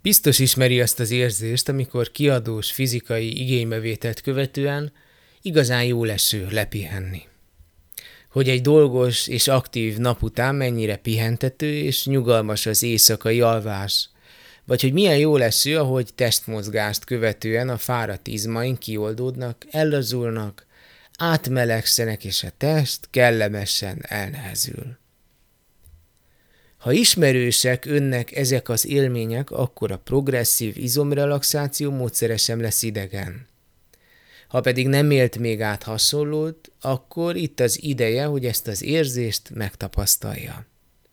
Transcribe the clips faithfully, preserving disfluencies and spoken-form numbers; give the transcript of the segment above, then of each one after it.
Biztos ismeri azt az érzést, amikor kiadós fizikai igénybevételt követően igazán jó eső lepihenni. Hogy egy dolgos és aktív nap után mennyire pihentető és nyugalmas az éjszakai alvás, vagy hogy milyen jó eső, ahogy testmozgást követően a fáradt izmaink kioldódnak, ellazulnak, átmelegszenek és a test kellemesen elnehezül. Ha ismerősek önnek ezek az élmények, akkor a progresszív izomrelaxáció módszere sem lesz idegen. Ha pedig nem élt még át hasonlót, akkor itt az ideje, hogy ezt az érzést megtapasztalja.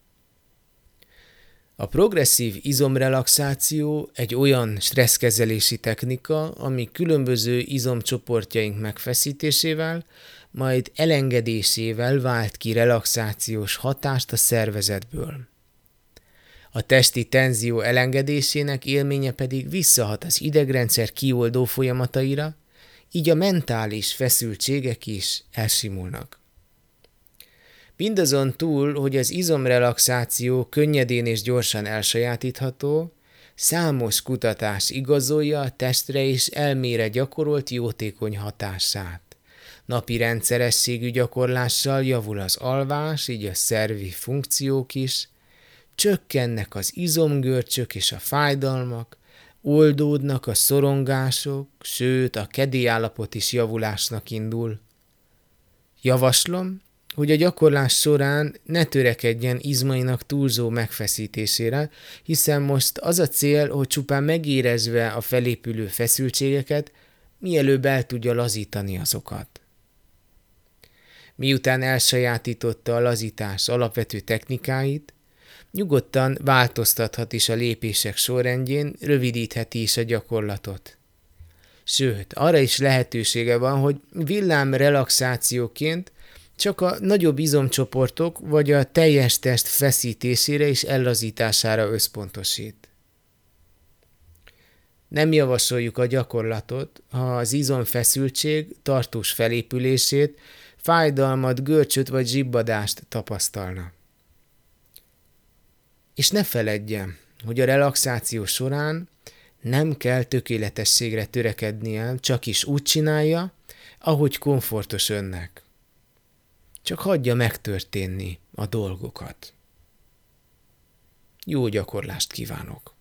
A progresszív izomrelaxáció egy olyan stresszkezelési technika, ami különböző izomcsoportjaink megfeszítésével, majd elengedésével vált ki relaxációs hatást a szervezetből. A testi tenzió elengedésének élménye pedig visszahat az idegrendszer kioldó folyamataira, így a mentális feszültségek is elsimulnak. Mindazon túl, hogy az izomrelaxáció könnyedén és gyorsan elsajátítható, számos kutatás igazolja a testre és elmére gyakorolt jótékony hatását. Napi rendszerességű gyakorlással javul az alvás, így a szervi funkciók is, csökkennek az izomgörcsök és a fájdalmak, oldódnak a szorongások, sőt a kedélyállapot is javulásnak indul. Javaslom, hogy a gyakorlás során ne törekedjen izmainak túlzó megfeszítésére, hiszen most az a cél, hogy csupán megérezve a felépülő feszültségeket, mielőbb el tudja lazítani azokat. Miután elsajátította a lazítás alapvető technikáit, nyugodtan változtathat is a lépések sorrendjén, rövidítheti is a gyakorlatot. Sőt, arra is lehetősége van, hogy villám relaxációként csak a nagyobb izomcsoportok vagy a teljes test feszítésére és ellazítására összpontosít. Nem javasoljuk a gyakorlatot, ha az izomfeszültség tartós felépülését, fájdalmat, görcsöt vagy zsibbadást tapasztalna. És ne feledje, hogy a relaxáció során nem kell tökéletességre törekednie, csak is úgy csinálja, ahogy komfortos önnek. Csak hagyja megtörténni a dolgokat. Jó gyakorlást kívánok!